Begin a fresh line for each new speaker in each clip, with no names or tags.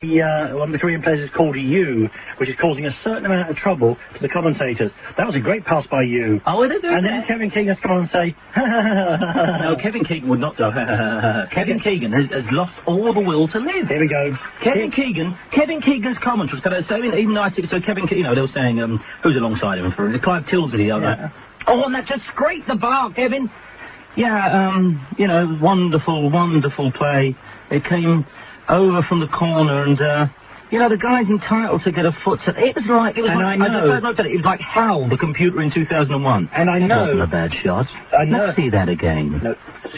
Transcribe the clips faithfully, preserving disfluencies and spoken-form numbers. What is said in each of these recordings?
The, uh, one of the Korean players is called Yu, which is causing a certain amount of trouble to the commentators. That was a great pass by Yu.
Oh, are they doing
And
that?
then Kevin Keegan has to come on and say,
No, Kevin Keegan would not do. Kevin Keegan has, has lost all the will to live.
Here we go.
Kevin Keegan, Kevin Keegan's commentary. So, so even though I see, so Kevin, Ke- you know, they were saying, um, who's alongside him for Clive Tilsley, the other.
Yeah.
Oh, and that just scraped the bar, Kevin. Yeah, um, you know, wonderful, wonderful play. It came over from the corner and, uh, you know, the guy's entitled to get a foot to... It was like... It was
and
like,
I know...
I just, I it was like HAL, the computer in two thousand one.
And I know...
It wasn't a bad shot.
I know...
Let's see that again.
No.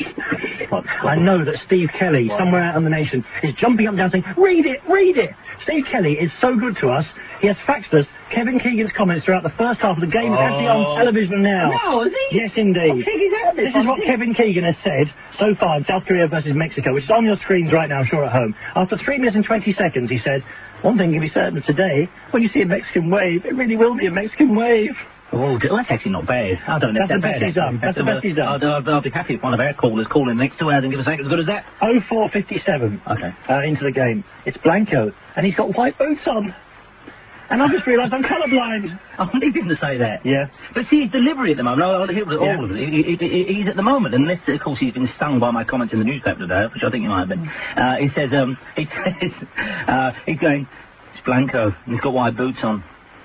I know that Steve Kelly, what? somewhere out in the nation, is jumping up and down saying, read it, read it! Steve Kelly is so good to us, he has faxed us Kevin Keegan's comments throughout the first half of the game. It's oh.
Oh.
actually on television now.
No, is he?
Yes, indeed.
Oh,
this is what Kevin Keegan has said so far in South Korea versus Mexico, which is on your screens right now, I'm sure, at home. After three minutes and twenty seconds, he said, one thing can be certain of today, when you see a Mexican wave, it really will be a Mexican wave.
Oh, that's actually not bad. I don't know.
That's the best he's done. That's the best he's done.
I'll, I'll, I'll be happy if one of our callers call in the next two hours and give us something as good as that.
oh four fifty-seven.
Okay.
Uh, into the game. It's Blanco, and he's got white boots on. And I just realised I'm colourblind.
I wanted him to say that.
Yeah.
But see, his delivery at the moment, I'll hear all
yeah.
of it. He, he, he, he's at the moment, unless, of course, he's been stung by my comments in the newspaper today, which I think he might have been. Uh, he says, um, he says, uh, he's going, it's Blanco, and he's got white boots on.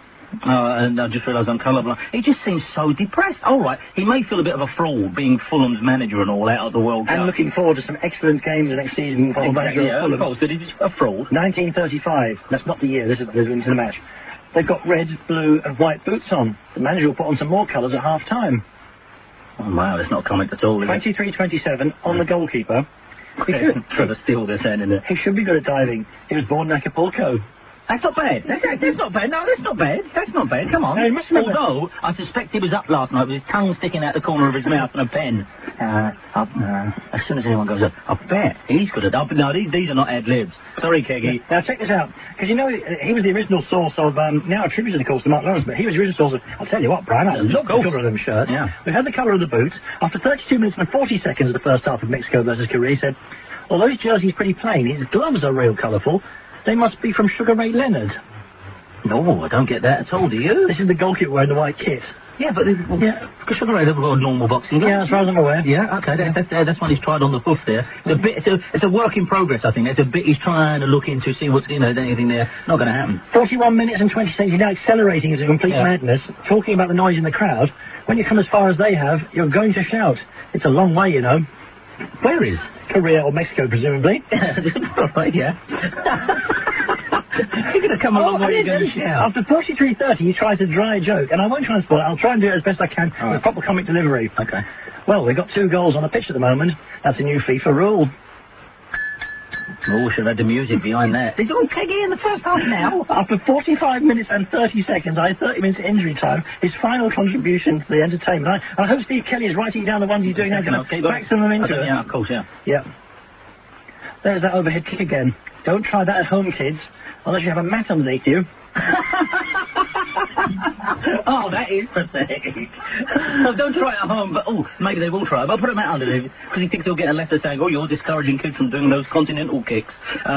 Uh, and I just realised I'm colourblind. He just seems so depressed. All right, he may feel a bit of a fraud being Fulham's manager and all out of the World Cup.
And looking forward to some excellent games the next season. For
Exactly, yeah, of course, but he's a fraud.
nineteen thirty-five. That's not the year. This is the into the match. They've got red, blue, and white boots on. The manager will put on some more colours at half time.
Oh, wow, that's not comic at all, is
twenty-three twenty-seven on the goalkeeper.
He should, Trevor Steele, they're saying in there.
He should be good at diving. He was born in Acapulco.
That's not bad. That's, that's not bad. No, that's not bad. That's not bad. Come on.
No, he must remember.
Although, I suspect he was up last night with his tongue sticking out the corner of his mouth and a pen. Uh, up, uh, as soon as anyone goes up, I bet he's good at... No, these, these are not ad-libs. Sorry, Keggy.
Now, check this out. Because, you know, he was the original source of... Um, now attributed, of course, to Mark Lawrence, but he was the original source of... I'll tell you what, Brian, I love the colour of them shirts.
Yeah.
We had the colour of the boots. After thirty-two minutes and forty seconds of the first half of Mexico versus Korea, he said, although his jersey's pretty plain, his gloves are real colourful. They must be from Sugar Ray Leonard.
No, I don't get that at all, do you?
This is the goalkeeper wearing the white kit.
Yeah, but... Well, yeah. Because Sugar Ray Leonard got a normal boxing glove.
Yeah, as far as I'm aware.
Yeah, okay, that, that, that, that's one he's tried on the hoof there. It's a bit... It's a, it's a work in progress, I think. It's a bit he's trying to look into, see what's, you know, anything there. Not going to happen.
forty-one minutes and twenty seconds, he's now accelerating into complete yeah. madness, talking about the noise in the crowd. When you come as far as they have, you're going to shout. It's a long way, you know.
Where is?
Korea or Mexico, presumably.
Right, yeah. You're going to come a long
oh,
way, you're going to shout.
After forty-three thirty, he tries a dry joke, and I won't try and spoil it. I'll try and do it as best I can
right.
with proper comic delivery.
Okay.
Well, we've got two goals on the pitch at the moment. That's a new FIFA rule.
Oh, should have had the music behind that. It's all Keggy in the first half now.
After forty-five minutes and thirty seconds, I had thirty minutes injury time. His final contribution to the entertainment. I, I hope Steve Kelly is writing down the ones he's doing now. Can I back some of them into it?
Yeah, of course, yeah.
Yeah. There's that overhead kick again. Don't try that at home, kids, unless you have a mat underneath you.
Oh, that is pathetic. Oh, don't try it at home, but, oh, maybe they will try it. But I'll put a mat underneath, because he thinks he'll get a letter saying, oh, you're discouraging kids from doing those continental kicks. Uh,